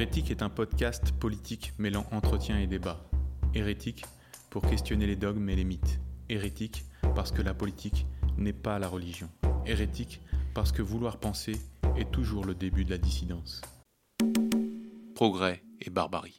Hérétique est un podcast politique mêlant entretien et débat. Hérétique pour questionner les dogmes et les mythes. Hérétique parce que la politique n'est pas la religion. Hérétique parce que vouloir penser est toujours le début de la dissidence. Progrès et barbarie.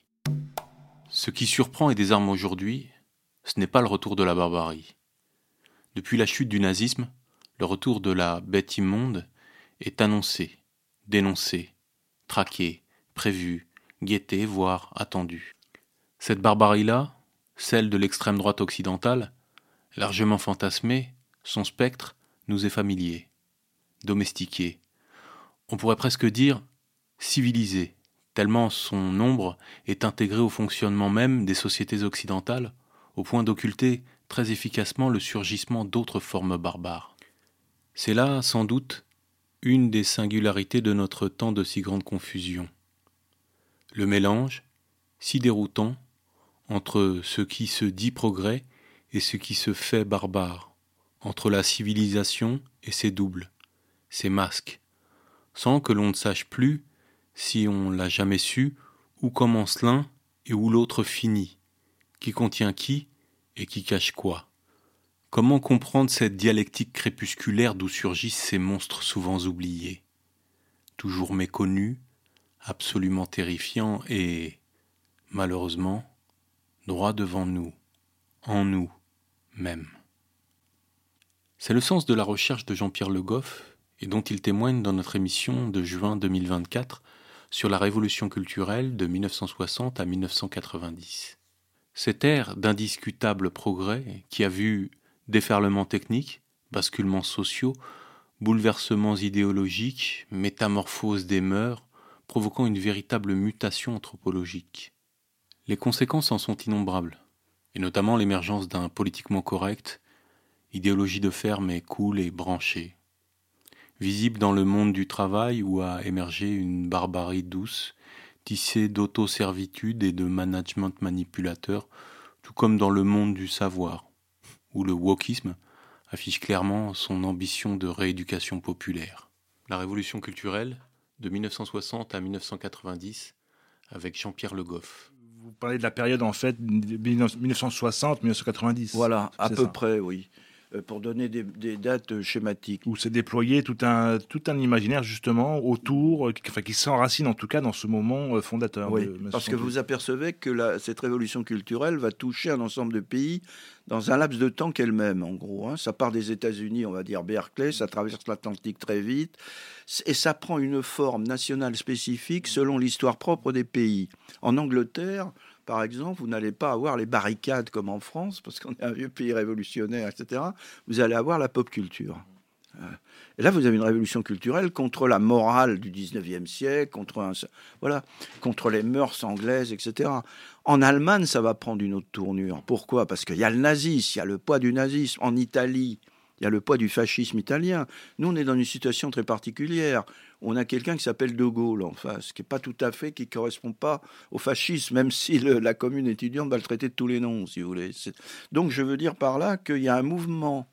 Ce qui surprend et désarme aujourd'hui, ce n'est pas le retour de la barbarie. Depuis la chute du nazisme, le retour de la bête immonde est annoncé, dénoncé, traqué, prévu, guetté, voire attendu. Cette barbarie-là, celle de l'extrême droite occidentale, largement fantasmée, son spectre nous est familier, domestiqué. On pourrait presque dire civilisé, tellement son ombre est intégrée au fonctionnement même des sociétés occidentales, au point d'occulter très efficacement le surgissement d'autres formes barbares. C'est là, sans doute, une des singularités de notre temps de si grande confusion. Le mélange, si déroutant, entre ce qui se dit progrès et ce qui se fait barbare, entre la civilisation et ses doubles, ses masques, sans que l'on ne sache plus, si on l'a jamais su, où commence l'un et où l'autre finit, qui contient qui et qui cache quoi. Comment comprendre cette dialectique crépusculaire d'où surgissent ces monstres souvent oubliés, toujours méconnus, absolument terrifiants et, malheureusement, droit devant nous, en nous même. C'est le sens de la recherche de Jean-Pierre Le Goff et dont il témoigne dans notre émission de juin 2024 sur la révolution culturelle de 1960 à 1990. Cette ère d'indiscutable progrès qui a vu déferlements techniques, basculements sociaux, bouleversements idéologiques, métamorphoses des mœurs, provoquant une véritable mutation anthropologique. Les conséquences en sont innombrables, et notamment l'émergence d'un politiquement correct, idéologie de ferme et cool et branchée, visible dans le monde du travail où a émergé une barbarie douce, tissée d'autoservitude et de management manipulateur, tout comme dans le monde du savoir, où le wokisme affiche clairement son ambition de rééducation populaire. La révolution culturelle, de 1960 à 1990, avec Jean-Pierre Le Goff. Vous parlez de la période, en fait, 1960-1990. Voilà, à peu ça. près, oui. Pour donner des dates schématiques. Où s'est déployé tout un imaginaire, justement, autour, qui s'enracine, en tout cas, dans ce moment fondateur. Oui, parce que vous apercevez que cette révolution culturelle va toucher un ensemble de pays dans un laps de temps qu'elle-même, en gros. Ça part des États-Unis, on va dire Berkeley, ça traverse l'Atlantique très vite, et ça prend une forme nationale spécifique selon l'histoire propre des pays. En Angleterre, par exemple, vous n'allez pas avoir les barricades comme en France, parce qu'on est un vieux pays révolutionnaire, etc. Vous allez avoir la pop culture. Et là, vous avez une révolution culturelle contre la morale du 19e siècle, contre les mœurs anglaises, etc. En Allemagne, ça va prendre une autre tournure. Pourquoi ? Parce qu'il y a le nazisme, il y a le poids du nazisme. En Italie, il y a le poids du fascisme italien. Nous, on est dans une situation très particulière. On a quelqu'un qui s'appelle De Gaulle en face, qui ne correspond pas au fascisme, même si la commune étudiante va le traiter de tous les noms, si vous voulez. Donc, je veux dire par là qu'il y a un mouvement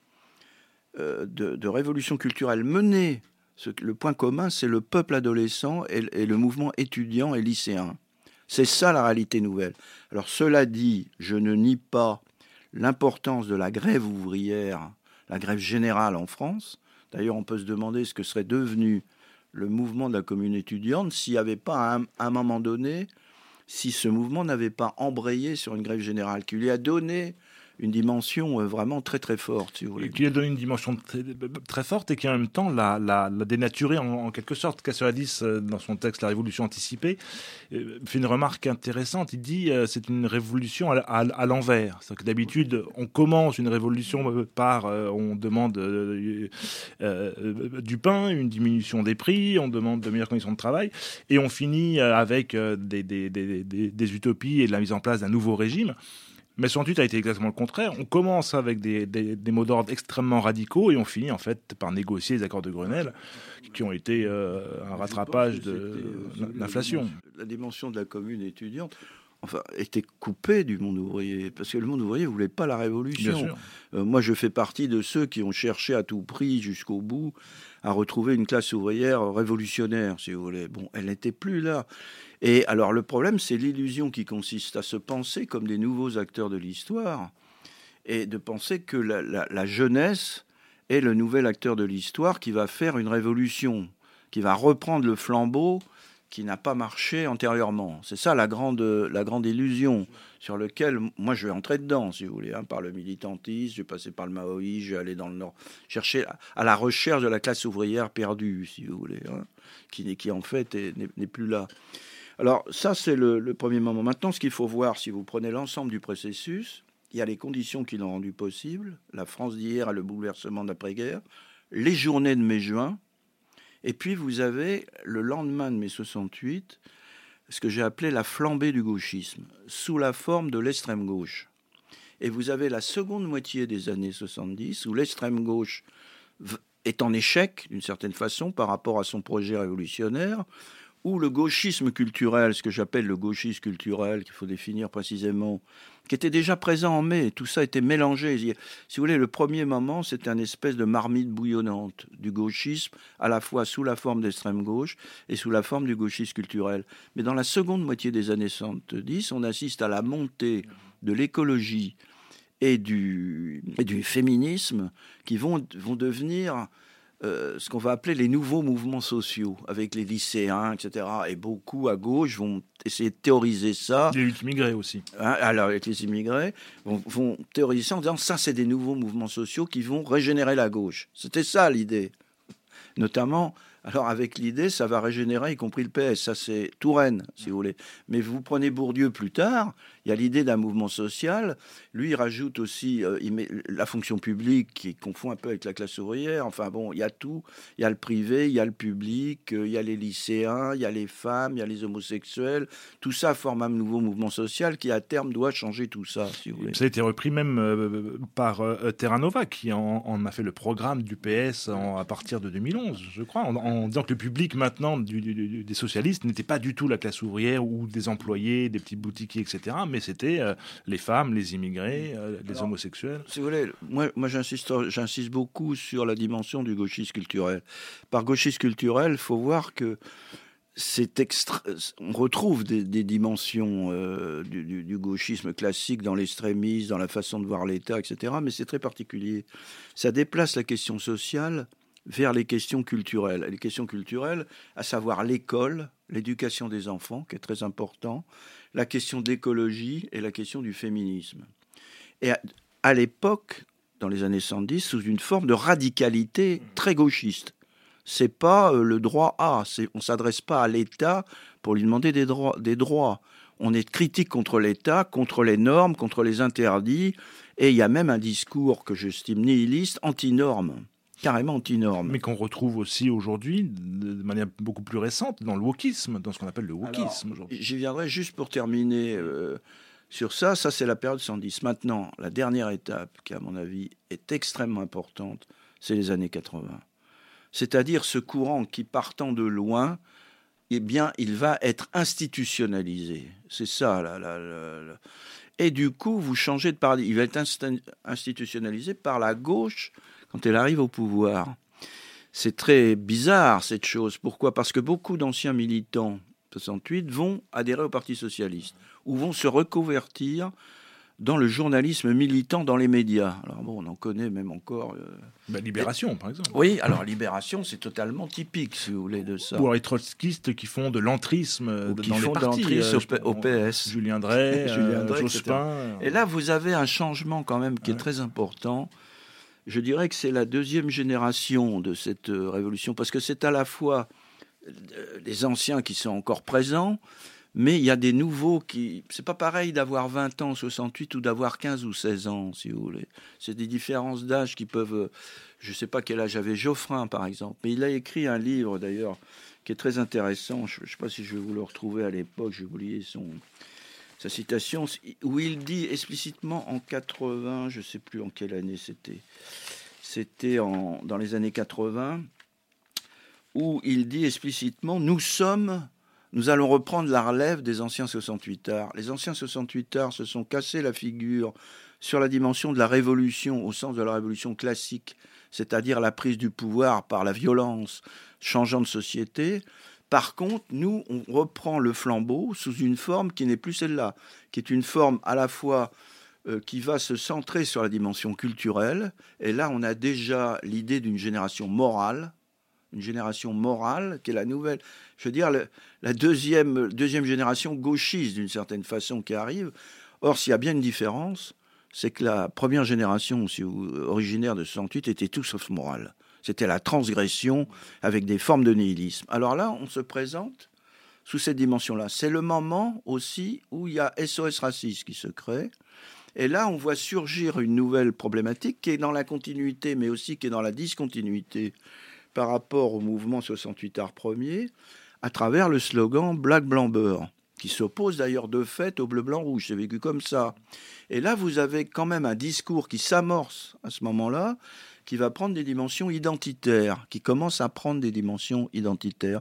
de révolution culturelle menée. Le point commun, c'est le peuple adolescent et le mouvement étudiant et lycéen. C'est ça la réalité nouvelle. Alors, cela dit, je ne nie pas l'importance de la grève ouvrière, la grève générale en France. D'ailleurs, on peut se demander ce que serait devenu le mouvement de la commune étudiante s'il n'y avait pas, à un moment donné, si ce mouvement n'avait pas embrayé sur une grève générale, qui lui a donné une dimension vraiment très très forte, si vous voulez. Qui lui a donné une dimension très, très forte et qui en même temps l'a dénaturé en quelque sorte. Castoriadis, dans son texte La Révolution anticipée, fait une remarque intéressante. Il dit c'est une révolution à l'envers. C'est-à-dire que d'habitude, on commence une révolution par on demande du pain, une diminution des prix, on demande de meilleures conditions de travail, et on finit avec des utopies et de la mise en place d'un nouveau régime. Mais 68 a été exactement le contraire. On commence avec des mots d'ordre extrêmement radicaux et on finit en fait par négocier les accords de Grenelle qui ont été un rattrapage de l'inflation. La dimension de la commune étudiante était coupée du monde ouvrier, parce que le monde ouvrier ne voulait pas la révolution. Moi, je fais partie de ceux qui ont cherché à tout prix, jusqu'au bout, à retrouver une classe ouvrière révolutionnaire, si vous voulez. Bon, elle n'était plus là. Et alors le problème, c'est l'illusion qui consiste à se penser comme des nouveaux acteurs de l'histoire et de penser que la jeunesse est le nouvel acteur de l'histoire qui va faire une révolution, qui va reprendre le flambeau qui n'a pas marché antérieurement. C'est ça la grande illusion sur laquelle moi je vais entrer dedans, si vous voulez, par le militantisme, je vais passer par le maoïsme, je vais aller dans le Nord, chercher à la recherche de la classe ouvrière perdue, si vous voulez, qui en fait n'est plus là. Alors ça, c'est le premier moment. Maintenant, ce qu'il faut voir, si vous prenez l'ensemble du processus, il y a les conditions qui l'ont rendu possible, la France d'hier a le bouleversement d'après-guerre, les journées de mai-juin, et puis vous avez le lendemain de mai 68, ce que j'ai appelé la flambée du gauchisme, sous la forme de l'extrême gauche. Et vous avez la seconde moitié des années 70, où l'extrême gauche est en échec, d'une certaine façon, par rapport à son projet révolutionnaire, où le gauchisme culturel, ce que j'appelle le gauchisme culturel, qu'il faut définir précisément, qui était déjà présent en mai, tout ça était mélangé. Si vous voulez, le premier moment, c'était une espèce de marmite bouillonnante du gauchisme, à la fois sous la forme d'extrême gauche et sous la forme du gauchisme culturel. Mais dans la seconde moitié des années 70, on assiste à la montée de l'écologie et du féminisme qui vont devenir ce qu'on va appeler les nouveaux mouvements sociaux, avec les lycéens, etc. Et beaucoup à gauche vont essayer de théoriser ça. Les luttes immigrés aussi. Alors, avec les immigrés, vont théoriser ça en disant ça, c'est des nouveaux mouvements sociaux qui vont régénérer la gauche. C'était ça l'idée. Notamment, alors avec l'idée, ça va régénérer, y compris le PS. Ça, c'est Touraine, si vous voulez. Mais vous prenez Bourdieu plus tard, il y a l'idée d'un mouvement social. Lui, il rajoute aussi il met la fonction publique qui confond un peu avec la classe ouvrière. Enfin bon, il y a tout. Il y a le privé, il y a le public, il y a les lycéens, il y a les femmes, il y a les homosexuels. Tout ça forme un nouveau mouvement social qui, à terme, doit changer tout ça, si vous voulez. Ça a été repris même par Terra Nova, qui en a fait le programme du PS à partir de 2011, je crois, en disant que le public maintenant des socialistes n'était pas du tout la classe ouvrière ou des employés, des petits boutiquiers, etc., mais c'était les femmes, les immigrés, les homosexuels. Si vous voulez, moi j'insiste beaucoup sur la dimension du gauchisme culturel. Par gauchisme culturel, il faut voir que on retrouve des dimensions du gauchisme classique dans l'extrémisme, dans la façon de voir l'État, etc., mais c'est très particulier. Ça déplace la question sociale vers les questions culturelles. Les questions culturelles, à savoir l'école, l'éducation des enfants, qui est très important, la question d'écologie et la question du féminisme. Et à l'époque, dans les années 70, sous une forme de radicalité très gauchiste. C'est pas le droit A, on s'adresse pas à l'État pour lui demander des droits. On est critique contre l'État, contre les normes, contre les interdits, et il y a même un discours que j'estime nihiliste, anti-normes. Carrément anti-norme. Mais qu'on retrouve aussi aujourd'hui, de manière beaucoup plus récente, dans le wokisme, dans ce qu'on appelle le wokisme aujourd'hui. J'y viendrai juste pour terminer sur ça. Ça, c'est la période 110. Maintenant, la dernière étape, qui à mon avis est extrêmement importante, c'est les années 80. C'est-à-dire ce courant qui, partant de loin, eh bien, il va être institutionnalisé. C'est ça. Et du coup, vous changez de paradigme. Il va être institutionnalisé par la gauche quand elle arrive au pouvoir. C'est très bizarre, cette chose. Pourquoi ? Parce que beaucoup d'anciens militants 68 vont adhérer au Parti socialiste ou vont se reconvertir dans le journalisme militant dans les médias. Alors bon, on en connaît même encore... Libération, par exemple. Oui, alors Libération, c'est totalement typique, si vous voulez, de ça. Ou les trotskistes qui font de l'entrisme dans les partis. Au PS. Julien Drey, Jospin. Et là, vous avez un changement quand même qui est très important. Je dirais que c'est la deuxième génération de cette révolution, parce que c'est à la fois les anciens qui sont encore présents, mais il y a des nouveaux qui... C'est pas pareil d'avoir 20 ans en 68 ou d'avoir 15 ou 16 ans, si vous voulez. C'est des différences d'âge qui peuvent... Je sais pas quel âge avait Geoffrin, par exemple, mais il a écrit un livre, d'ailleurs, qui est très intéressant. Je sais pas si je vais vous le retrouver à l'époque, j'ai oublié sa citation, où il dit explicitement en 80, je ne sais plus en quelle année c'était dans les années 80, où il dit explicitement nous allons reprendre la relève des anciens 68ards. Les anciens 68ards se sont cassés la figure sur la dimension de la révolution, au sens de la révolution classique, c'est-à-dire la prise du pouvoir par la violence, changeant de société, Par contre, nous, on reprend le flambeau sous une forme qui n'est plus celle-là, qui est une forme à la fois qui va se centrer sur la dimension culturelle. Et là, on a déjà l'idée d'une génération morale, une génération morale qui est la nouvelle, je veux dire, la deuxième génération gauchiste d'une certaine façon qui arrive. Or, s'il y a bien une différence, c'est que la première génération originaire de 68 était tout sauf morale. C'était la transgression avec des formes de nihilisme. Alors là, on se présente sous cette dimension-là. C'est le moment aussi où il y a SOS Racisme qui se crée. Et là, on voit surgir une nouvelle problématique qui est dans la continuité, mais aussi qui est dans la discontinuité par rapport au mouvement 68 Art Premier, à travers le slogan Black, Blanc, Beurre, qui s'oppose d'ailleurs de fait au bleu, blanc, rouge. C'est vécu comme ça. Et là, vous avez quand même un discours qui s'amorce à ce moment-là, qui va prendre des dimensions identitaires, qui commence à prendre des dimensions identitaires.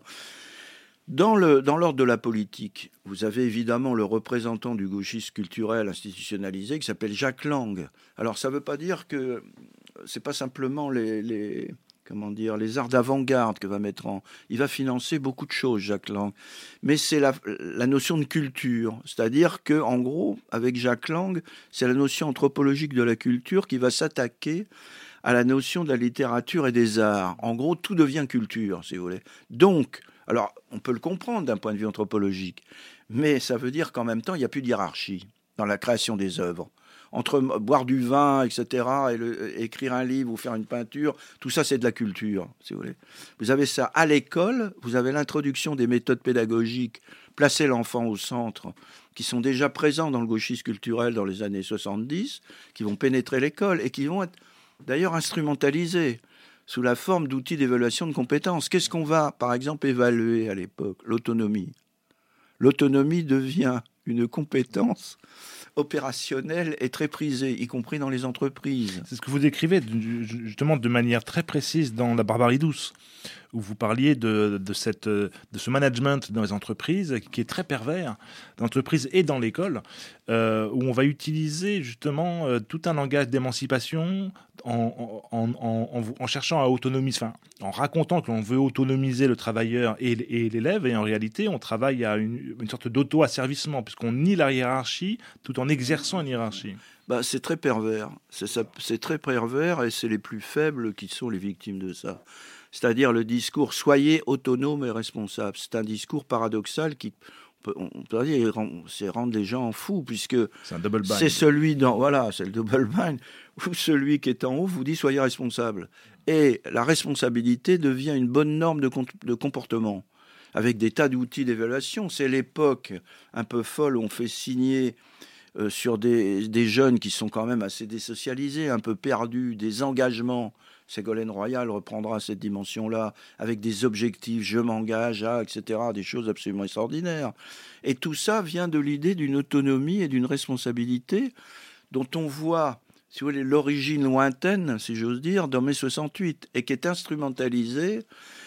Dans l'ordre de la politique, vous avez évidemment le représentant du gauchisme culturel institutionnalisé qui s'appelle Jacques Lang. Alors, ça ne veut pas dire que ce n'est pas simplement les arts d'avant-garde que va mettre en... Il va financer beaucoup de choses, Jacques Lang. Mais c'est la notion de culture. C'est-à-dire qu'en gros, avec Jacques Lang, c'est la notion anthropologique de la culture qui va s'attaquer à la notion de la littérature et des arts. En gros, tout devient culture, si vous voulez. Donc, alors, on peut le comprendre d'un point de vue anthropologique, mais ça veut dire qu'en même temps, il n'y a plus de hiérarchie dans la création des œuvres. Entre boire du vin, etc., et écrire un livre ou faire une peinture, tout ça, c'est de la culture, si vous voulez. Vous avez ça à l'école, vous avez l'introduction des méthodes pédagogiques, placer l'enfant au centre, qui sont déjà présents dans le gauchisme culturel dans les années 70, qui vont pénétrer l'école et qui vont être d'ailleurs instrumentalisés sous la forme d'outils d'évaluation de compétences. Qu'est-ce qu'on va, par exemple, évaluer à l'époque ? L'autonomie. L'autonomie devient une compétence opérationnelle et très prisée, y compris dans les entreprises. C'est ce que vous décrivez justement de manière très précise dans La Barbarie douce, où vous parliez de ce management dans les entreprises qui est très pervers, dans l'entreprise et dans l'école, où on va utiliser justement tout un langage d'émancipation en cherchant à autonomiser, enfin, en racontant que l'on veut autonomiser le travailleur et l'élève, et en réalité on travaille à une sorte d'auto-asservissement, puisqu'on nie la hiérarchie tout en exerçant une hiérarchie. C'est très pervers, c'est très pervers, et c'est les plus faibles qui sont les victimes de ça. C'est-à-dire le discours « soyez autonome et responsable ». C'est un discours paradoxal qui, on peut dire, c'est rendre les gens fous, puisque c'est un double bind. C'est c'est le double bind, où celui qui est en haut vous dit « soyez responsable ». Et la responsabilité devient une bonne norme de comportement, avec des tas d'outils d'évaluation. C'est l'époque un peu folle où on fait signer sur des jeunes qui sont quand même assez désocialisés, un peu perdus, des engagements. Ségolène Royal reprendra cette dimension-là avec des objectifs, je m'engage à, etc., des choses absolument extraordinaires. Et tout ça vient de l'idée d'une autonomie et d'une responsabilité dont on voit, si vous voulez, l'origine lointaine, si j'ose dire, dans mai 68, et qui est instrumentalisée,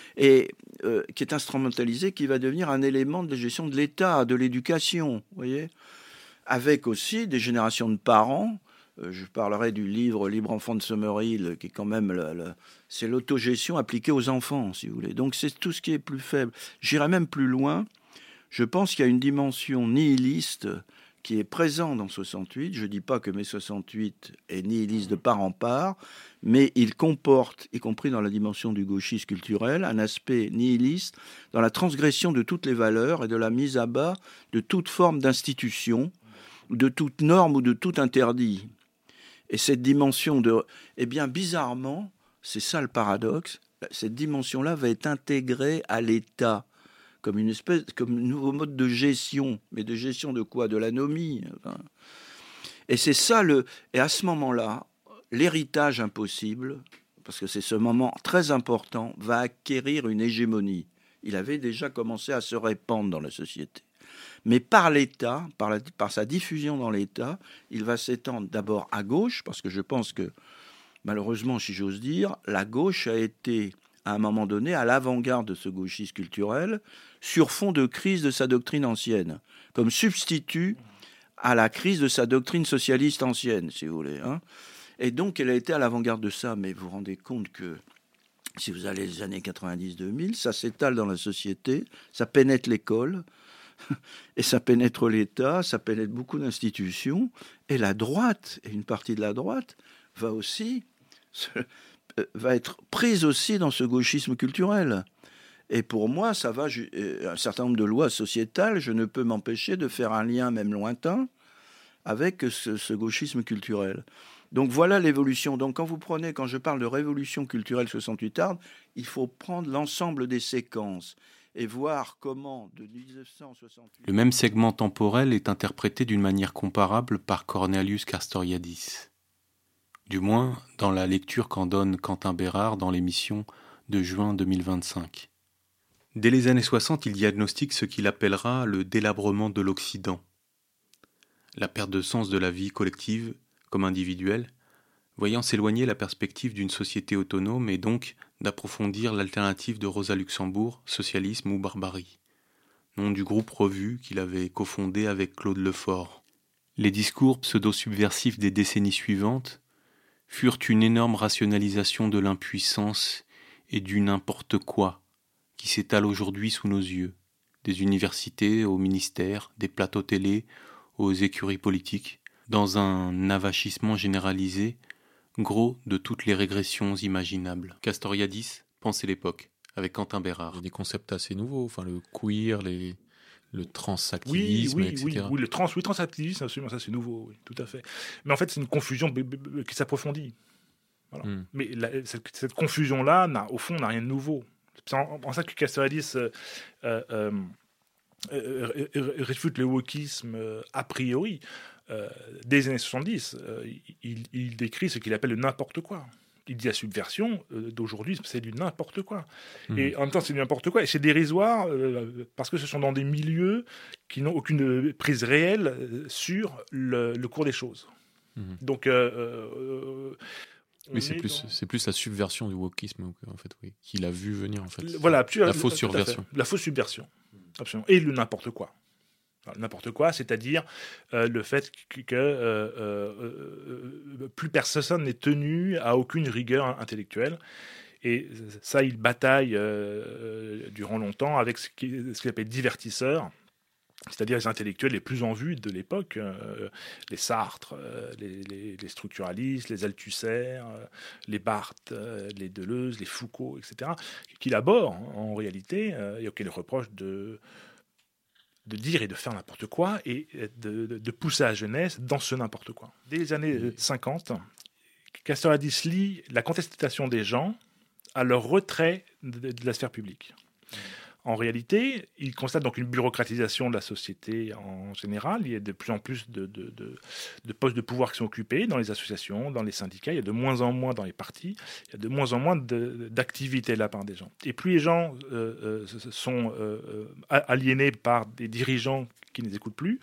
qui va devenir un élément de gestion de l'État, de l'éducation, vous voyez, avec aussi des générations de parents. Je parlerai du livre Libre enfant de Summerhill, qui est quand même c'est l'autogestion appliquée aux enfants, si vous voulez. Donc c'est tout ce qui est plus faible. J'irai même plus loin. Je pense qu'il y a une dimension nihiliste qui est présente dans 68. Je ne dis pas que mai 68 est nihiliste de part en part, mais il comporte, y compris dans la dimension du gauchisme culturel, un aspect nihiliste dans la transgression de toutes les valeurs et de la mise à bas de toute forme d'institution, de toute norme ou de tout interdit. Et cette dimension bizarrement, c'est ça le paradoxe, cette dimension-là va être intégrée à l'État comme comme un nouveau mode de gestion. Mais de gestion de quoi ? De l'anomie. Enfin. Et c'est ça et à ce moment-là, l'héritage impossible, parce que c'est ce moment très important, va acquérir une hégémonie. Il avait déjà commencé à se répandre dans la société. Mais par l'État, par sa diffusion dans l'État, il va s'étendre d'abord à gauche, parce que je pense que, malheureusement, si j'ose dire, la gauche a été, à un moment donné, à l'avant-garde de ce gauchisme culturel, sur fond de crise de sa doctrine ancienne, comme substitut à la crise de sa doctrine socialiste ancienne, si vous voulez. Hein. Et donc, elle a été à l'avant-garde de ça, mais vous vous rendez compte que si vous allez les années 90-2000, ça s'étale dans la société, ça pénètre l'école, et ça pénètre l'État, ça pénètre beaucoup d'institutions, et la droite, et une partie de la droite, va être prise aussi dans ce gauchisme culturel. Et pour moi, ça va un certain nombre de lois sociétales, je ne peux m'empêcher de faire un lien, même lointain, avec ce gauchisme culturel. Donc voilà l'évolution. Donc quand je parle de révolution culturelle 68arde, il faut prendre l'ensemble des séquences et voir comment, de 1968... Le même segment temporel est interprété d'une manière comparable par Cornelius Castoriadis. Du moins, dans la lecture qu'en donne Quentin Bérard dans l'émission de juin 2025. Dès les années 60, il diagnostique ce qu'il appellera le délabrement de l'Occident. La perte de sens de la vie collective comme individuelle, voyant s'éloigner la perspective d'une société autonome et donc d'approfondir l'alternative de Rosa Luxembourg, socialisme ou barbarie, nom du groupe Revue qu'il avait cofondé avec Claude Lefort. Les discours pseudo-subversifs des décennies suivantes furent une énorme rationalisation de l'impuissance et du n'importe quoi qui s'étale aujourd'hui sous nos yeux, des universités aux ministères, des plateaux télé aux écuries politiques, dans un avachissement généralisé, gros de toutes les régressions imaginables. Castoriadis pensait l'époque, avec Quentin Bérard. Il y a des concepts assez nouveaux, enfin le queer, le transactivisme, etc. Oui, le transactivisme, absolument, ça c'est nouveau, oui, tout à fait. Mais en fait, c'est une confusion qui s'approfondit. Voilà. Mais cette confusion-là, au fond, n'a rien de nouveau. C'est en ça que Castoriadis réfute le wokisme a priori. Des années 70, il décrit ce qu'il appelle le n'importe quoi. Il dit la subversion d'aujourd'hui, c'est du n'importe quoi. Et en même temps, c'est du n'importe quoi. Et c'est dérisoire parce que ce sont dans des milieux qui n'ont aucune prise réelle sur le cours des choses. Donc, mais c'est plus la subversion du wokisme, en fait, oui, qu'il a vu venir, en fait. Voilà, la fausse subversion. La fausse subversion, absolument. Et le n'importe quoi. Alors, n'importe quoi, c'est-à-dire le fait que plus personne n'est tenu à aucune rigueur intellectuelle. Et ça, il bataille durant longtemps avec ce qu'il appelle divertisseurs, c'est-à-dire les intellectuels les plus en vue de l'époque, les Sartre, les structuralistes, les Althusser, les Barthes, les Deleuze, les Foucault, etc., qu'il aborde en réalité, et auxquels il reproche de dire et de faire n'importe quoi et de pousser la jeunesse dans ce n'importe quoi. Dès les années 50, Castoriadis lie la contestation des gens à leur retrait de la sphère publique. En réalité, il constate donc une bureaucratisation de la société en général. Il y a de plus en plus de postes de pouvoir qui sont occupés dans les associations, dans les syndicats. Il y a de moins en moins dans les partis. Il y a de moins en moins d'activités de la part des gens. Et plus les gens sont aliénés par des dirigeants qui ne les écoutent plus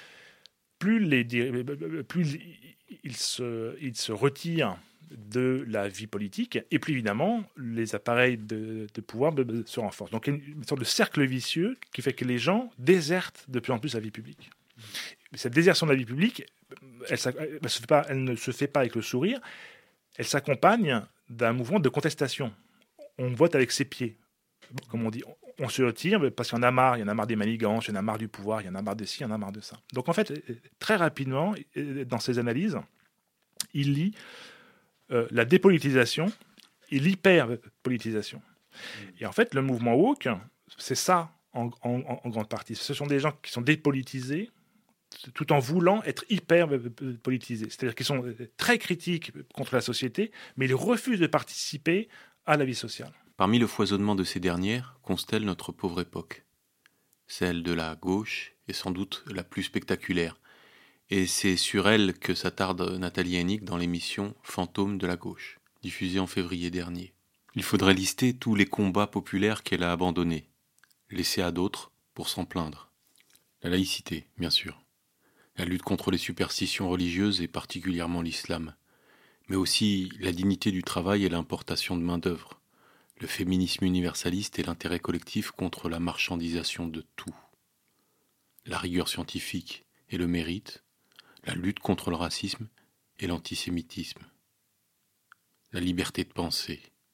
ils se retirent de la vie politique, et puis évidemment, les appareils de pouvoir se renforcent. Donc il y a une sorte de cercle vicieux qui fait que les gens désertent de plus en plus la vie publique. Cette désertion de la vie publique, elle ne se fait pas avec le sourire, elle s'accompagne d'un mouvement de contestation. On vote avec ses pieds. Comme on dit, on se retire parce qu'il y en a marre des manigances, il y en a marre du pouvoir, il y en a marre de ci, il y en a marre de ça. Donc en fait, très rapidement, dans ses analyses, il lit la dépolitisation et l'hyperpolitisation. Et en fait, le mouvement woke, c'est ça en grande partie. Ce sont des gens qui sont dépolitisés tout en voulant être hyper-politisés. C'est-à-dire qu'ils sont très critiques contre la société, mais ils refusent de participer à la vie sociale. Parmi le foisonnement de ces dernières, constelle notre pauvre époque. Celle de la gauche est sans doute la plus spectaculaire, et c'est sur elle que s'attarde Nathalie Hennig dans l'émission Fantôme de la gauche, diffusée en février dernier. Il faudrait lister tous les combats populaires qu'elle a abandonnés, laissés à d'autres pour s'en plaindre. La laïcité, bien sûr. La lutte contre les superstitions religieuses et particulièrement l'islam. Mais aussi la dignité du travail et l'importation de main-d'œuvre. Le féminisme universaliste et l'intérêt collectif contre la marchandisation de tout. La rigueur scientifique et le mérite. La lutte contre le racisme et l'antisémitisme. La liberté de penser.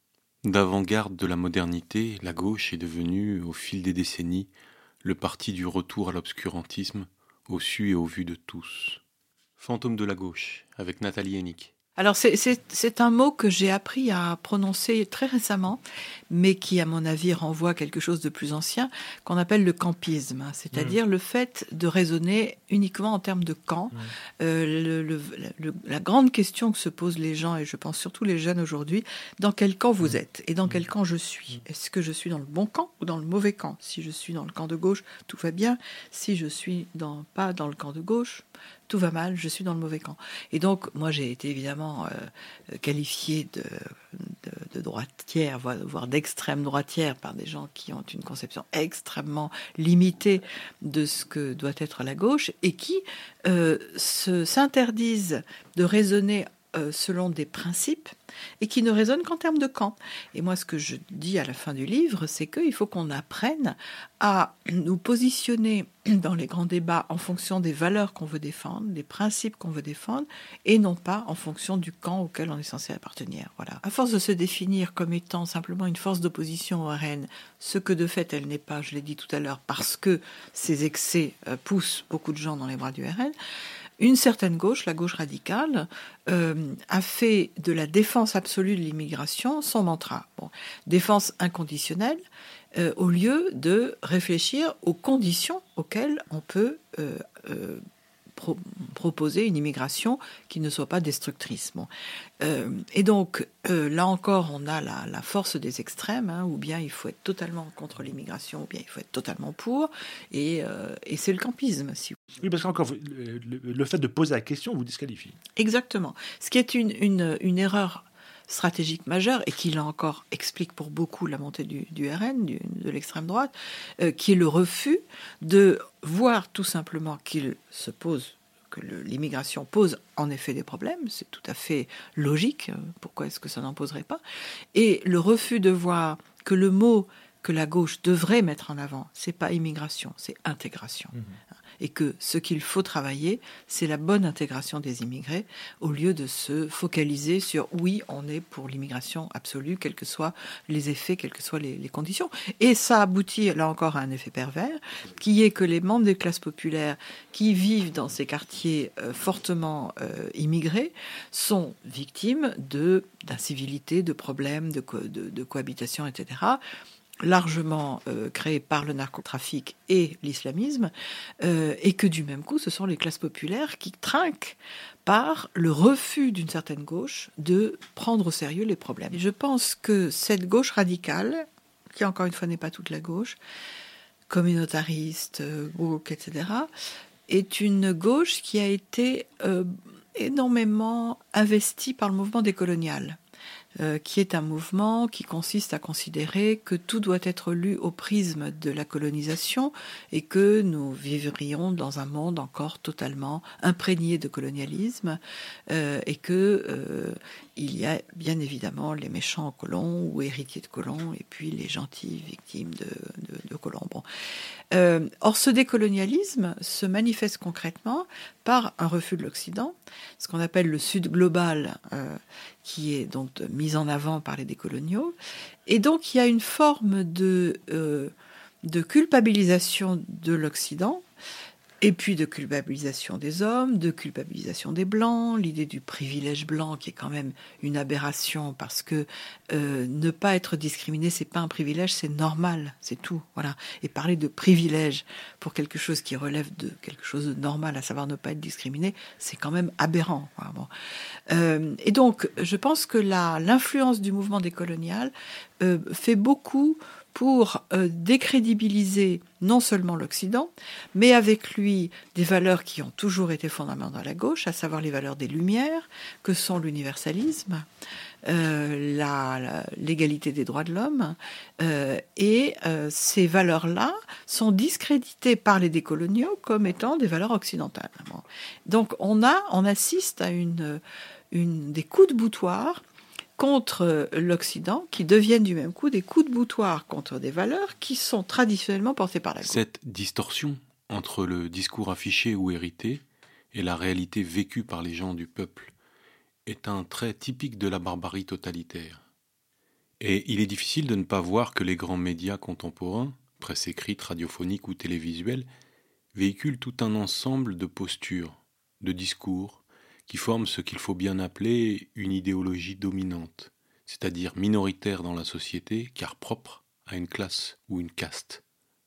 D'avant-garde de la modernité, la gauche est devenue, au fil des décennies, le parti du retour à l'obscurantisme, au su et au vu de tous. Fantôme de la gauche, avec Nathalie Hennig. Alors c'est un mot que j'ai appris à prononcer très récemment, mais qui à mon avis renvoie à quelque chose de plus ancien, qu'on appelle le campisme, c'est-à-dire le fait de raisonner uniquement en termes de camp. La grande question que se posent les gens, et je pense surtout les jeunes aujourd'hui, dans quel camp vous êtes et dans quel camp je suis. Est-ce que je suis dans le bon camp ou dans le mauvais camp? Si je suis dans le camp de gauche, tout va bien. Si je suis pas dans le camp de gauche, tout va mal, je suis dans le mauvais camp. Et donc, moi, j'ai été évidemment qualifiée de droitière, voire d'extrême droitière par des gens qui ont une conception extrêmement limitée de ce que doit être la gauche et qui s'interdisent de raisonner selon des principes et qui ne raisonnent qu'en termes de camp. Et moi, ce que je dis à la fin du livre, c'est qu'il faut qu'on apprenne à nous positionner dans les grands débats en fonction des valeurs qu'on veut défendre, des principes qu'on veut défendre, et non pas en fonction du camp auquel on est censé appartenir. Voilà. À force de se définir comme étant simplement une force d'opposition au RN, ce que de fait elle n'est pas, je l'ai dit tout à l'heure, parce que ces excès poussent beaucoup de gens dans les bras du RN, une certaine gauche, la gauche radicale, a fait de la défense absolue de l'immigration son mantra. Bon, défense inconditionnelle, au lieu de réfléchir aux conditions auxquelles on peut proposer une immigration qui ne soit pas destructrice. Bon. Et donc, là encore, on a la force des extrêmes, ou bien il faut être totalement contre l'immigration, ou bien il faut être totalement pour, et c'est le campisme. Oui, parce qu'encore, le fait de poser la question vous disqualifie. Exactement. Ce qui est une erreur stratégique majeure, et qui, là encore, explique pour beaucoup la montée du RN, de l'extrême droite, qui est le refus de voir tout simplement que l'immigration pose en effet des problèmes, c'est tout à fait logique, pourquoi est-ce que ça n'en poserait pas, et le refus de voir que le mot que la gauche devrait mettre en avant, c'est pas immigration, c'est intégration. Et que ce qu'il faut travailler, c'est la bonne intégration des immigrés, au lieu de se focaliser sur oui, on est pour l'immigration absolue, quels que soient les effets, quelles que soient les conditions. Et ça aboutit, là encore, à un effet pervers, qui est que les membres des classes populaires qui vivent dans ces quartiers fortement immigrés sont victimes d'incivilités, de problèmes, de cohabitation, etc., largement créé par le narcotrafic et l'islamisme, et que du même coup, ce sont les classes populaires qui trinquent par le refus d'une certaine gauche de prendre au sérieux les problèmes. Et je pense que cette gauche radicale, qui encore une fois n'est pas toute la gauche, communautariste, woke, etc., est une gauche qui a été énormément investie par le mouvement décolonial. Qui est un mouvement qui consiste à considérer que tout doit être lu au prisme de la colonisation et que nous vivrions dans un monde encore totalement imprégné de colonialisme et que il y a bien évidemment les méchants colons ou héritiers de colons et puis les gentils victimes de colons. Bon. Or, ce décolonialisme se manifeste concrètement par un refus de l'Occident, ce qu'on appelle le Sud global, qui est donc mis en avant par les décoloniaux. Et donc, il y a une forme de culpabilisation de l'Occident, et puis de culpabilisation des hommes, de culpabilisation des Blancs, l'idée du privilège blanc qui est quand même une aberration parce que ne pas être discriminé, c'est pas un privilège, c'est normal, c'est tout. Voilà. Et parler de privilège pour quelque chose qui relève de quelque chose de normal, à savoir ne pas être discriminé, c'est quand même aberrant. Voilà, bon. Et donc, je pense que l'influence du mouvement décolonial fait beaucoup pour décrédibiliser non seulement l'Occident, mais avec lui des valeurs qui ont toujours été fondamentales à la gauche, à savoir les valeurs des Lumières, que sont l'universalisme, l'égalité des droits de l'homme, et ces valeurs-là sont discréditées par les décoloniaux comme étant des valeurs occidentales. Donc on assiste à des coups de boutoir contre l'Occident, qui deviennent du même coup des coups de boutoir contre des valeurs qui sont traditionnellement portées par la gauche. Cette distorsion entre le discours affiché ou hérité et la réalité vécue par les gens du peuple est un trait typique de la barbarie totalitaire. Et il est difficile de ne pas voir que les grands médias contemporains, presse écrite, radiophonique ou télévisuelle, véhiculent tout un ensemble de postures, de discours, qui forment ce qu'il faut bien appeler une idéologie dominante, c'est-à-dire minoritaire dans la société, car propre à une classe ou une caste.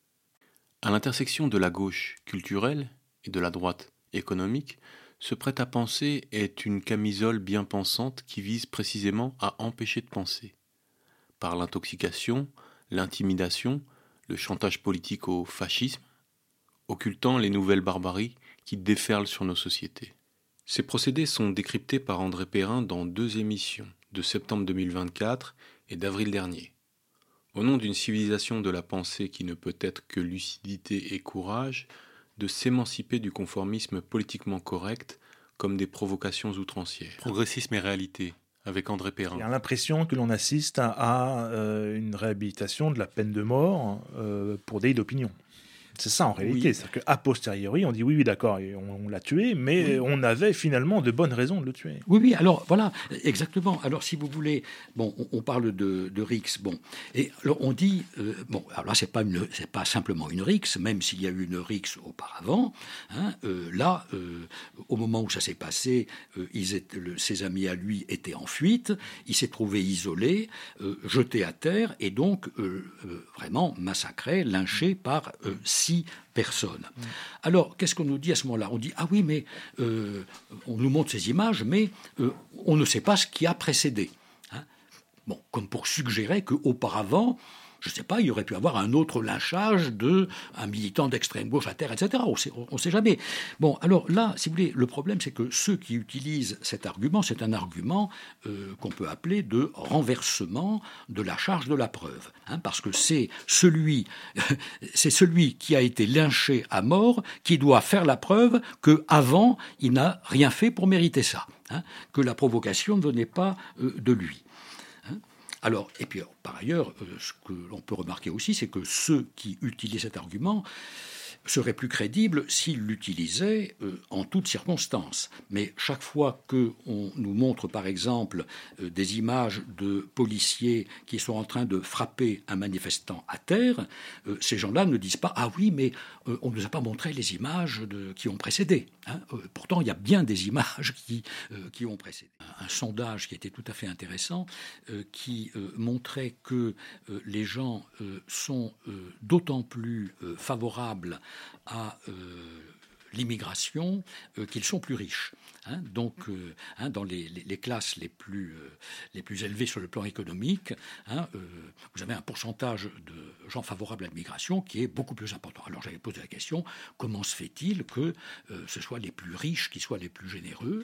À l'intersection de la gauche culturelle et de la droite économique, ce prêt-à-penser est une camisole bien pensante qui vise précisément à empêcher de penser. Par l'intoxication, l'intimidation, le chantage politique au fascisme, occultant les nouvelles barbaries qui déferlent sur nos sociétés. Ces procédés sont décryptés par André Perrin dans 2 émissions, de septembre 2024 et d'avril dernier. Au nom d'une civilisation de la pensée qui ne peut être que lucidité et courage, de s'émanciper du conformisme politiquement correct comme des provocations outrancières. Progressisme et réalité, avec André Perrin. Il y a l'impression que l'on assiste à une réhabilitation de la peine de mort pour délit d'opinion. C'est ça en réalité, c'est-à-dire qu'à posteriori, on dit oui, d'accord, on l'a tué, mais on avait finalement de bonnes raisons de le tuer. Oui, alors voilà, exactement. Alors si vous voulez, bon, on parle de rixe, bon, et alors on dit, bon, alors là c'est pas simplement une rixe, même s'il y a eu une rixe auparavant, hein, là, au moment où ça s'est passé, ses amis à lui étaient en fuite, il s'est trouvé isolé, jeté à terre, et donc vraiment massacré, lynché par 6 personnes. Alors, qu'est-ce qu'on nous dit à ce moment-là ? On dit, ah oui, mais on nous montre ces images, mais on ne sait pas ce qui a précédé. Hein ? Bon, comme pour suggérer qu'auparavant, je ne sais pas, il y aurait pu avoir un autre lynchage d'un militant d'extrême gauche à terre, etc. On ne sait jamais. Bon, alors là, si vous voulez, le problème, c'est que ceux qui utilisent cet argument, c'est un argument qu'on peut appeler de renversement de la charge de la preuve. Hein, parce que c'est celui qui a été lynché à mort qui doit faire la preuve qu'avant, il n'a rien fait pour mériter ça. Hein, que la provocation ne venait pas de lui. Alors, et puis, par ailleurs, ce que l'on peut remarquer aussi, c'est que ceux qui utilisent cet argument seraient plus crédibles s'ils l'utilisaient en toutes circonstances. Mais chaque fois qu'on nous montre, par exemple, des images de policiers qui sont en train de frapper un manifestant à terre, ces gens-là ne disent pas « Ah oui, mais on ne nous a pas montré les images qui ont précédé. Hein. » Pourtant, il y a bien des images qui ont précédé. Un sondage qui était tout à fait intéressant, qui montrait que les gens sont d'autant plus favorables à l'immigration qu'ils sont plus riches. Hein, donc, dans les classes les plus élevées sur le plan économique, vous avez un pourcentage de gens favorables à l'immigration qui est beaucoup plus important. Alors j'avais posé la question, comment se fait-il que ce soit les plus riches qui soient les plus généreux,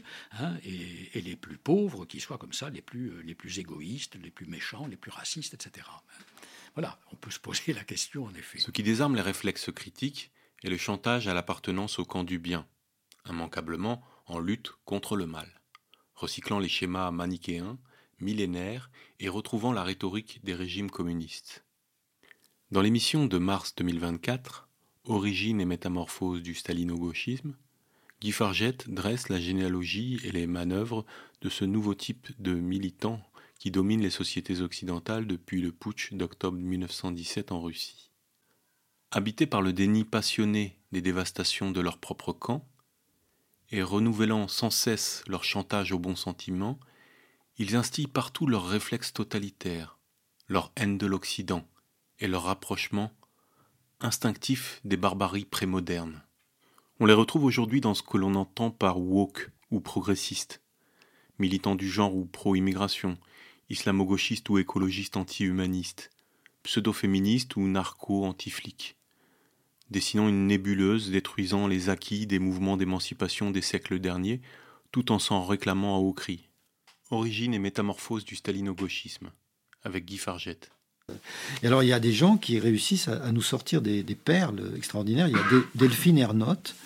et les plus pauvres qui soient comme ça les plus égoïstes, les plus méchants, les plus racistes, etc. Voilà, on peut se poser la question en effet. Ce qui désarme les réflexes critiques est le chantage à l'appartenance au camp du bien, immanquablement en lutte contre le mal, recyclant les schémas manichéens, millénaires et retrouvant la rhétorique des régimes communistes. Dans l'émission de mars 2024, Origine et métamorphose du stalino-gauchisme, Guy Fargette dresse la généalogie et les manœuvres de ce nouveau type de militants qui domine les sociétés occidentales depuis le putsch d'octobre 1917 en Russie. Habités par le déni passionné des dévastations de leur propre camp, et renouvelant sans cesse leur chantage au bon sentiment, ils instillent partout leurs réflexes totalitaires, leur haine de l'Occident et leur rapprochement instinctif des barbaries prémodernes. On les retrouve aujourd'hui dans ce que l'on entend par woke ou progressiste, militants du genre ou pro-immigration, islamo-gauchistes ou écologistes anti-humanistes, pseudo-féministes ou narco-anti-flics, dessinant une nébuleuse détruisant les acquis des mouvements d'émancipation des siècles derniers, tout en s'en réclamant à haut cri. Origine et métamorphose du stalino-gauchisme, avec Guy Fargette. Et alors il y a des gens qui réussissent à nous sortir des perles extraordinaires. Il y a Delphine Ernotte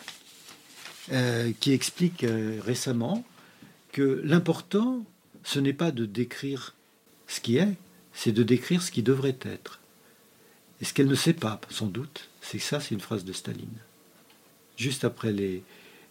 qui explique récemment que l'important, ce n'est pas de décrire ce qui est, c'est de décrire ce qui devrait être. Et ce qu'elle ne sait pas, sans doute, c'est que ça, c'est une phrase de Staline. Juste après les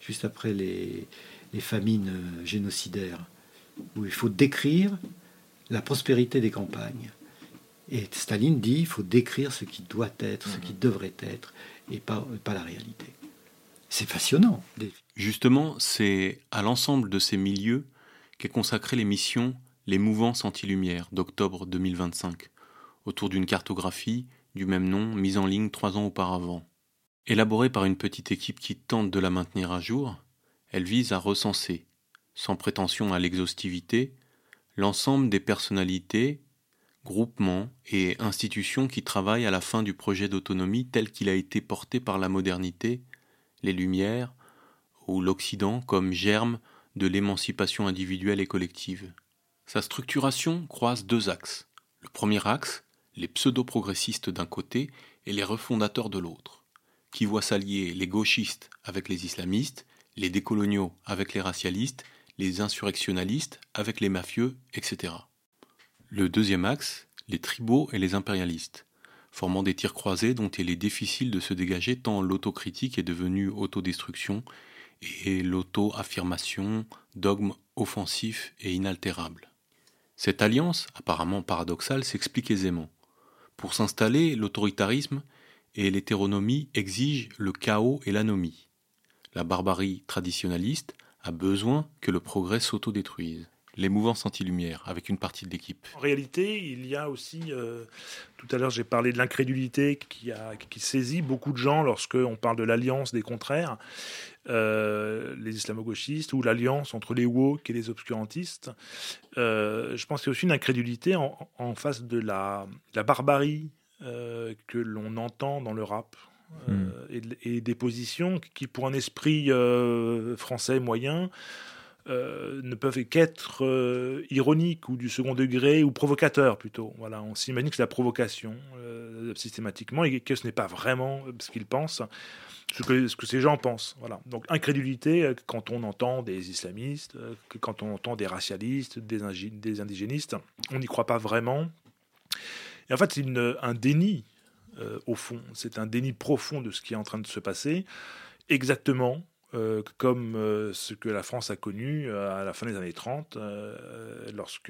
famines génocidaires, où il faut décrire la prospérité des campagnes. Et Staline dit il faut décrire ce qui doit être, ce qui devrait être, et pas la réalité. C'est passionnant. Justement, c'est à l'ensemble de ces milieux qu'est consacrée l'émission Les Mouvances Anti-Lumière d'octobre 2025, autour d'une cartographie du même nom mise en ligne 3 ans auparavant. Élaborée par une petite équipe qui tente de la maintenir à jour, elle vise à recenser, sans prétention à l'exhaustivité, l'ensemble des personnalités, groupements et institutions qui travaillent à la fin du projet d'autonomie tel qu'il a été porté par la modernité, les Lumières ou l'Occident comme germe de l'émancipation individuelle et collective. Sa structuration croise 2 axes. Le premier axe, les pseudo-progressistes d'un côté et les refondateurs de l'autre, qui voient s'allier les gauchistes avec les islamistes, les décoloniaux avec les racialistes, les insurrectionnalistes avec les mafieux, etc. Le deuxième axe, les tribaux et les impérialistes, formant des tirs croisés dont il est difficile de se dégager tant l'autocritique est devenue autodestruction et l'auto-affirmation, dogme offensif et inaltérable. Cette alliance, apparemment paradoxale, s'explique aisément. Pour s'installer, l'autoritarisme et l'hétéronomie exigent le chaos et l'anomie. La barbarie traditionnaliste a besoin que le progrès s'autodétruise. Les mouvances anti-lumière, avec une partie de l'équipe. En réalité, il y a aussi, tout à l'heure j'ai parlé de l'incrédulité qui saisit beaucoup de gens lorsqu'on parle de l'alliance des contraires, les islamo-gauchistes, ou l'alliance entre les woke et les obscurantistes. Je pense qu'il y a aussi une incrédulité en face de la barbarie que l'on entend dans le rap. Et des positions qui, pour un esprit français moyen, ne peuvent qu'être ironiques ou du second degré ou provocateurs plutôt. Voilà, on s'imagine que c'est la provocation systématiquement et que ce n'est pas vraiment ce qu'ils pensent, ce que ces gens pensent. Voilà. Donc incrédulité quand on entend des islamistes, quand on entend des racialistes, des indigénistes, on n'y croit pas vraiment. Et en fait, c'est un déni au fond. C'est un déni profond de ce qui est en train de se passer, exactement comme ce que la France a connu à la fin des années 30, lorsque,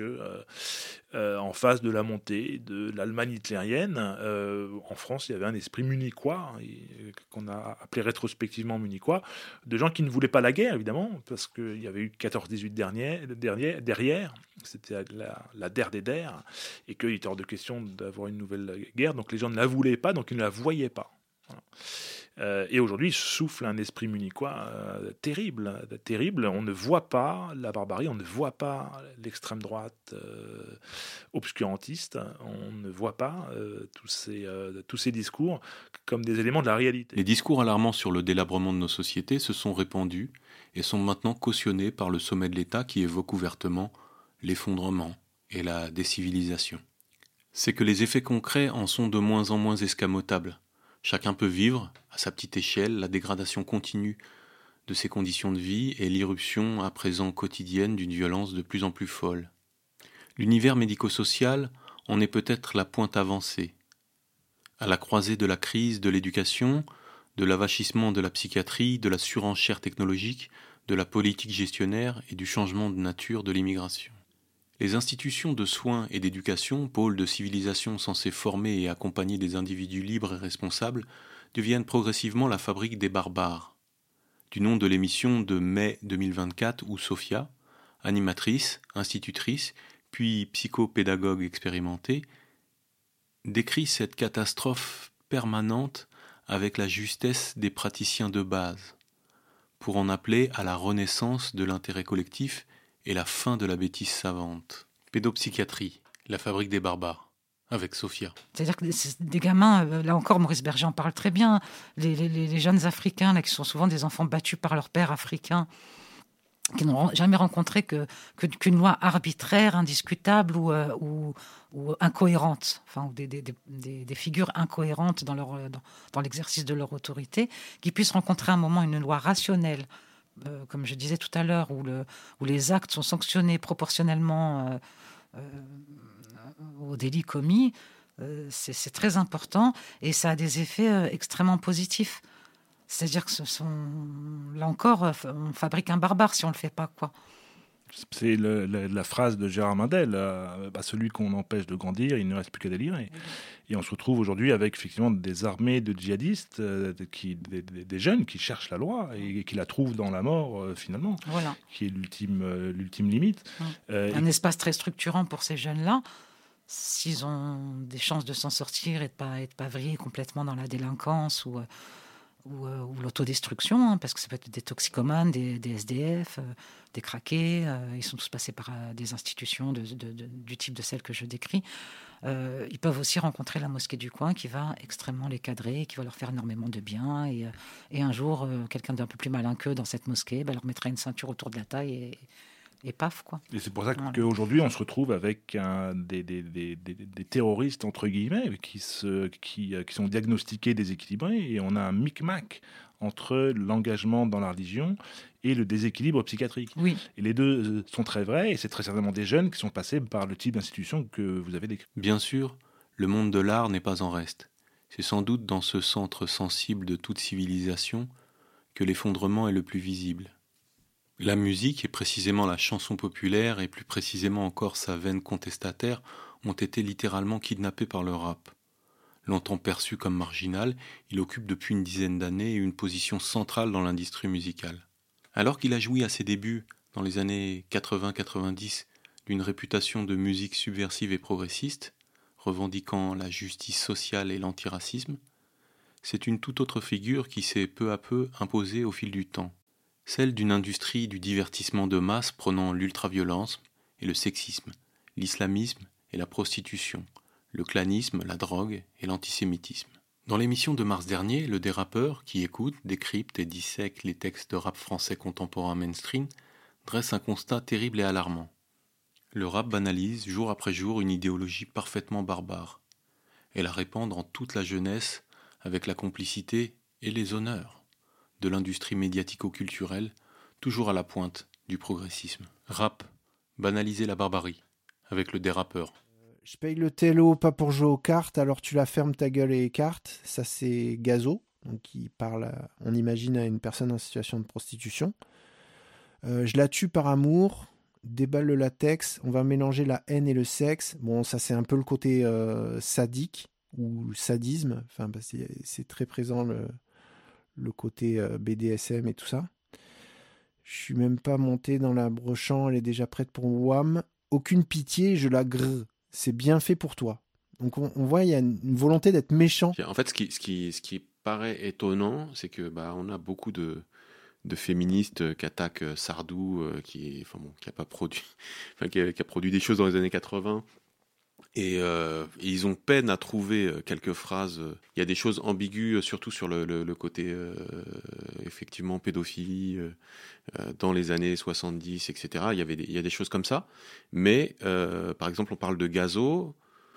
en face de la montée de l'Allemagne hitlérienne, en France, il y avait un esprit munichois, qu'on a appelé rétrospectivement munichois, de gens qui ne voulaient pas la guerre, évidemment, parce qu'il y avait eu 14-18 derrière, c'était la der des der, et qu'il était hors de question d'avoir une nouvelle guerre, donc les gens ne la voulaient pas, donc ils ne la voyaient pas. Voilà. Et aujourd'hui, souffle un esprit munichois terrible. On ne voit pas la barbarie, on ne voit pas l'extrême droite obscurantiste, on ne voit pas tous ces discours comme des éléments de la réalité. Les discours alarmants sur le délabrement de nos sociétés se sont répandus et sont maintenant cautionnés par le sommet de l'État qui évoque ouvertement l'effondrement et la décivilisation. C'est que les effets concrets en sont de moins en moins escamotables. Chacun peut vivre, à sa petite échelle, la dégradation continue de ses conditions de vie et l'irruption à présent quotidienne d'une violence de plus en plus folle. L'univers médico-social en est peut-être la pointe avancée. À la croisée de la crise de l'éducation, de l'avachissement de la psychiatrie, de la surenchère technologique, de la politique gestionnaire et du changement de nature de l'immigration. Les institutions de soins et d'éducation, pôles de civilisation censés former et accompagner des individus libres et responsables, deviennent progressivement la fabrique des barbares. Du nom de l'émission de mai 2024 où Sophia, animatrice, institutrice, puis psychopédagogue expérimentée, décrit cette catastrophe permanente avec la justesse des praticiens de base, pour en appeler à la renaissance de l'intérêt collectif et la fin de la bêtise savante. Pédopsychiatrie, la fabrique des barbares, avec Sophia. C'est-à-dire que des gamins, là encore Maurice Berger en parle très bien, les jeunes Africains, là, qui sont souvent des enfants battus par leur père africain, qui n'ont jamais rencontré qu'une loi arbitraire, indiscutable ou incohérente, enfin, ou des figures incohérentes dans l'exercice de leur autorité, qui puissent rencontrer à un moment une loi rationnelle, comme je disais tout à l'heure, où les actes sont sanctionnés proportionnellement aux délits commis, c'est très important et ça a des effets extrêmement positifs. C'est-à-dire que là encore, on fabrique un barbare si on ne le fait pas, quoi. C'est la phrase de Gérard Mandel, celui qu'on empêche de grandir, il ne reste plus qu'à délirer. Et on se retrouve aujourd'hui avec effectivement des armées de djihadistes, des jeunes qui cherchent la loi et qui la trouvent dans la mort finalement, Voilà. qui est l'ultime limite. Un espace très structurant pour ces jeunes-là. S'ils ont des chances de s'en sortir et de pas vriller complètement dans la délinquance ou l'autodestruction, hein, parce que ça peut être des toxicomanes, des SDF, des craqués, ils sont tous passés par des institutions du type de celles que je décris. Ils peuvent aussi rencontrer la mosquée du coin qui va extrêmement les cadrer, qui va leur faire énormément de bien. Et un jour, quelqu'un d'un peu plus malin qu'eux dans cette mosquée leur mettra une ceinture autour de la taille et paf, quoi. Et c'est pour ça qu'aujourd'hui, on se retrouve avec des terroristes, entre guillemets, qui sont diagnostiqués déséquilibrés, et on a un micmac entre l'engagement dans la religion et le déséquilibre psychiatrique. Oui. Et les deux sont très vrais, et c'est très certainement des jeunes qui sont passés par le type d'institution que vous avez décrit. Bien sûr, le monde de l'art n'est pas en reste. C'est sans doute dans ce centre sensible de toute civilisation que l'effondrement est le plus visible. La musique, et précisément la chanson populaire, et plus précisément encore sa veine contestataire, ont été littéralement kidnappés par le rap. Longtemps perçu comme marginal, il occupe depuis une dizaine d'années une position centrale dans l'industrie musicale. Alors qu'il a joui à ses débuts, dans les années 80-90, d'une réputation de musique subversive et progressiste, revendiquant la justice sociale et l'antiracisme, c'est une toute autre figure qui s'est peu à peu imposée au fil du temps. Celle d'une industrie du divertissement de masse prônant l'ultraviolence et le sexisme, l'islamisme et la prostitution, le clanisme, la drogue et l'antisémitisme. Dans l'émission de mars dernier, le dérapeur, qui écoute, décrypte et dissèque les textes de rap français contemporain mainstream, dresse un constat terrible et alarmant. Le rap banalise jour après jour une idéologie parfaitement barbare et la répand dans toute la jeunesse avec la complicité et les honneurs de l'industrie médiatico-culturelle, toujours à la pointe du progressisme. Rap, banaliser la barbarie, avec le dérapeur. Je paye le télo pas pour jouer aux cartes, alors tu la fermes ta gueule et écarte. Ça, c'est Gazo, donc qui parle, on imagine, à une personne en situation de prostitution. Je la tue par amour, déballe le latex, on va mélanger la haine et le sexe. Bon, ça, c'est un peu le côté sadique ou sadisme. Enfin, c'est très présent le côté BDSM et tout ça. Je suis même pas monté dans la brochant, elle est déjà prête pour Wham. Aucune pitié, je la grrr. C'est bien fait pour toi. Donc on voit, il y a une volonté d'être méchant. En fait, ce qui paraît étonnant, c'est que on a beaucoup de féministes qui attaquent Sardou, qui a produit des choses dans les années 80. Et ils ont peine à trouver quelques phrases. Il y a des choses ambiguës, surtout sur le côté effectivement pédophilie dans les années 70, etc. Il y a des choses comme ça. Mais par exemple, on parle de Gazo.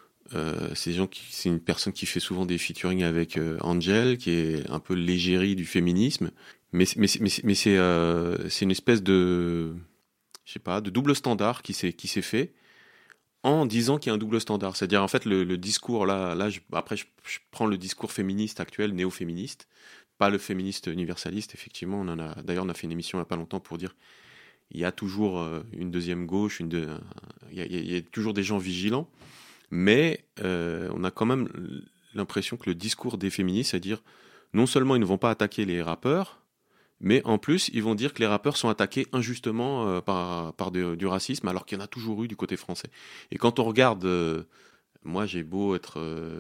C'est une personne qui fait souvent des featuring avec Angel, qui est un peu l'égérie du féminisme. Mais c'est une espèce de double standard qui s'est fait. En disant qu'il y a un double standard. C'est-à-dire, en fait, le discours, je prends le discours féministe actuel, néo-féministe, pas le féministe universaliste, effectivement. On a fait une émission il n'y a pas longtemps pour dire il y a toujours une deuxième gauche, il y a toujours des gens vigilants, mais on a quand même l'impression que le discours des féministes, c'est-à-dire, non seulement ils ne vont pas attaquer les rappeurs, mais en plus, ils vont dire que les rappeurs sont attaqués injustement par du racisme, alors qu'il y en a toujours eu du côté français. Et quand on regarde, moi j'ai beau être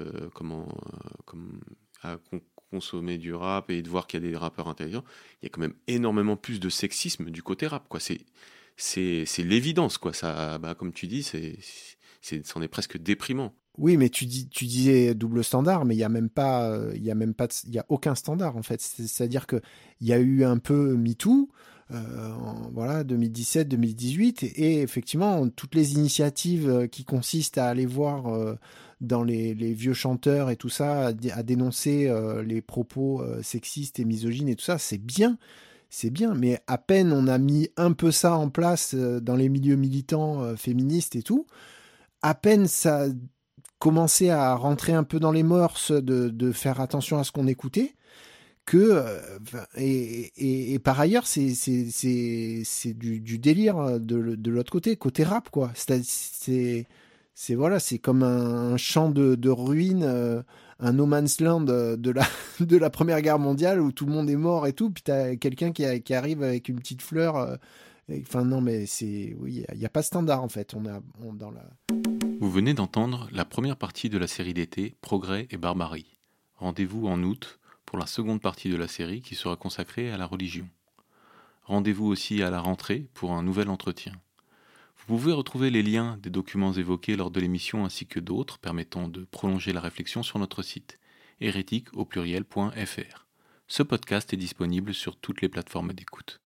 à consommer du rap et de voir qu'il y a des rappeurs intelligents, il y a quand même énormément plus de sexisme du côté rap, quoi. C'est l'évidence, quoi. Ça, comme tu dis, c'en est presque déprimant. Oui, mais tu disais double standard, mais il y a aucun standard en fait. C'est-à-dire que il y a eu un peu MeToo, 2017, 2018, et effectivement toutes les initiatives qui consistent à aller voir dans les vieux chanteurs et tout ça, à dénoncer les propos sexistes et misogynes et tout ça, c'est bien, mais à peine on a mis un peu ça en place dans les milieux militants féministes et tout, à peine ça commencer à rentrer un peu dans les mœurs, de faire attention à ce qu'on écoutait, et par ailleurs c'est du délire de l'autre côté rap, quoi. C'est voilà, c'est comme un champ de ruines, un no man's land de la Première Guerre mondiale où tout le monde est mort et tout, puis t'as quelqu'un qui arrive avec une petite fleur. Enfin non, mais oui, il y a pas de standard en fait. Vous venez d'entendre la première partie de la série d'été Progrès et barbarie. Rendez-vous en août pour la seconde partie de la série qui sera consacrée à la religion. Rendez-vous aussi à la rentrée pour un nouvel entretien. Vous pouvez retrouver les liens des documents évoqués lors de l'émission ainsi que d'autres permettant de prolonger la réflexion sur notre site hérétique.fr. Ce podcast est disponible sur toutes les plateformes d'écoute.